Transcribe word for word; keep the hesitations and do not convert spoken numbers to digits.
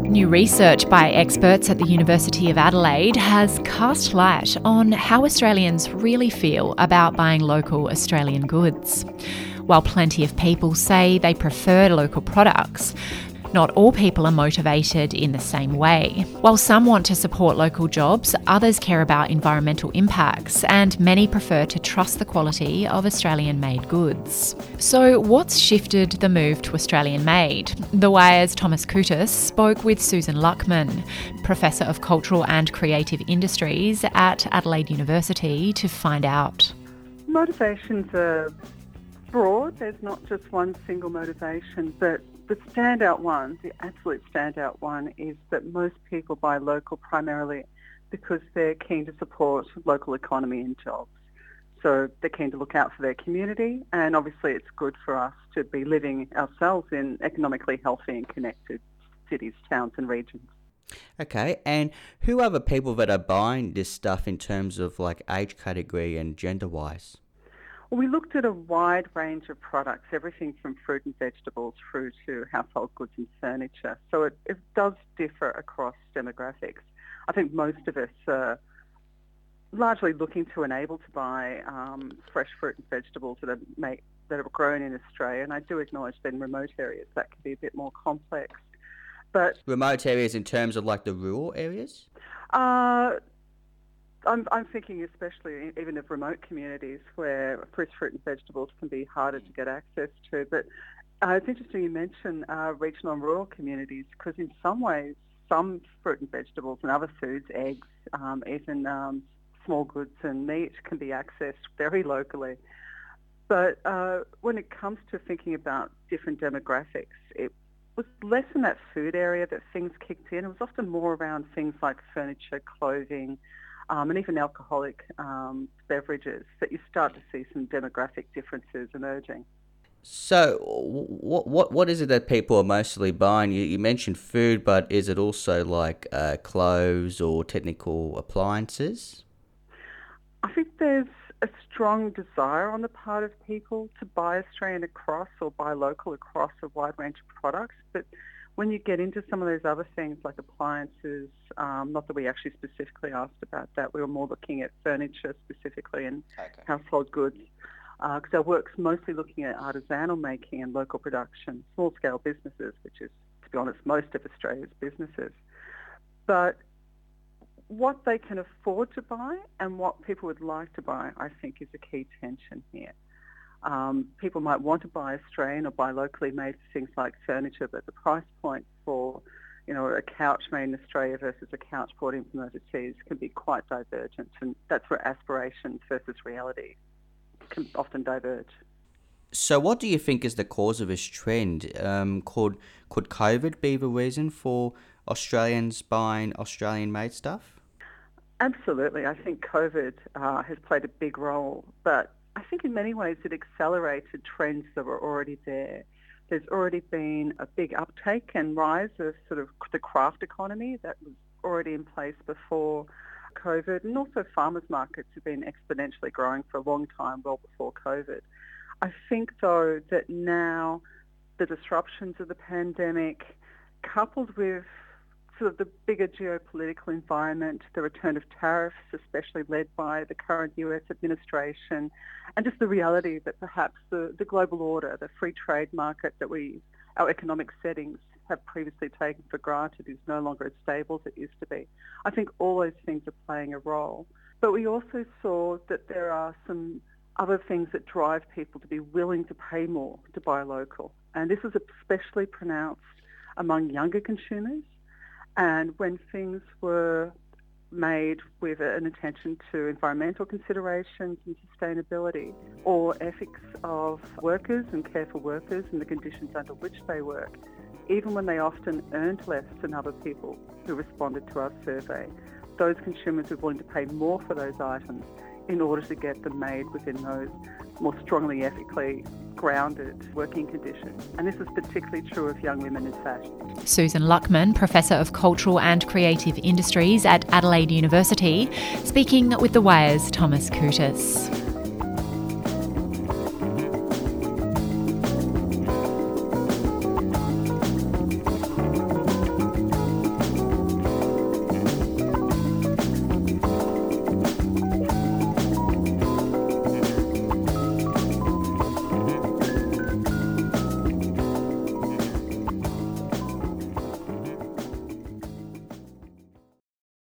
New research by experts at the University of Adelaide has cast light on how Australians really feel about buying local Australian goods. While plenty of people say they prefer local products, not all people are motivated in the same way. While some want to support local jobs, others care about environmental impacts, and many prefer to trust the quality of Australian-made goods. So what's shifted the move to Australian-made? The Wire's Thomas Koutas spoke with Susan Luckman, Professor of Cultural and Creative Industries at Adelaide University, to find out. Motivations are broad. There's not just one single motivation, but the standout one, the absolute standout one, is that most people buy local primarily because they're keen to support local economy and jobs. So they're keen to look out for their community, and obviously it's good for us to be living ourselves in economically healthy and connected cities, towns and regions. Okay, and who are the people that are buying this stuff in terms of like age category and gender-wise? Well, we looked at a wide range of products, everything from fruit and vegetables through to household goods and furniture. So it, it does differ across demographics. I think most of us are largely looking to enable to buy um, fresh fruit and vegetables that are, make, that are grown in Australia. And I do acknowledge that in remote areas that can be a bit more complex. But remote areas in terms of like the rural areas? Uh, I'm, I'm thinking especially even of remote communities where fresh fruit and vegetables can be harder to get access to. But uh, it's interesting you mention uh, regional and rural communities, because in some ways some fruit and vegetables and other foods, eggs, um, even um, small goods and meat can be accessed very locally. But uh, when it comes to thinking about different demographics, it was less in that food area that things kicked in. It was often more around things like furniture, clothing, Um, and even alcoholic um, beverages, that you start to see some demographic differences emerging. So what what what is it that people are mostly buying? You, you mentioned food, but is it also like uh, clothes or technical appliances? I think there's a strong desire on the part of people to buy Australian across or buy local across a wide range of products, but when you get into some of those other things like appliances, um, not that we actually specifically asked about that, we were more looking at furniture specifically and okay. household goods, because uh, our work's mostly looking at artisanal making and local production, small-scale businesses, which is, to be honest, most of Australia's businesses. But what they can afford to buy and what people would like to buy, I think, is a key tension here. Um, people might want to buy Australian or buy locally made things like furniture, but the price point for, you know, a couch made in Australia versus a couch brought in from overseas can be quite divergent, and that's where aspirations versus reality can often diverge. So what do you think is the cause of this trend? Um, could, could COVID be the reason for Australians buying Australian-made stuff? Absolutely. I think COVID uh, has played a big role, but I think in many ways it accelerated trends that were already there. There's already been a big uptake and rise of sort of the craft economy that was already in place before COVID, and also farmers markets have been exponentially growing for a long time, well before COVID. I think, though, that now the disruptions of the pandemic, coupled with sort of the bigger geopolitical environment, the return of tariffs, especially led by the current U S administration, and just the reality that perhaps the, the global order, the free trade market that we, our economic settings have previously taken for granted is no longer as stable as it used to be. I think all those things are playing a role. But we also saw that there are some other things that drive people to be willing to pay more to buy local. And this is especially pronounced among younger consumers. And when things were made with an attention to environmental considerations and sustainability, or ethics of workers and care for workers and the conditions under which they work, even when they often earned less than other people who responded to our survey, those consumers were willing to pay more for those items in order to get them made within those more strongly ethically grounded working conditions. And this is particularly true of young women in fashion. Susan Luckman, Professor of Cultural and Creative Industries at Adelaide University, speaking with The Wire's Thomas Koutas.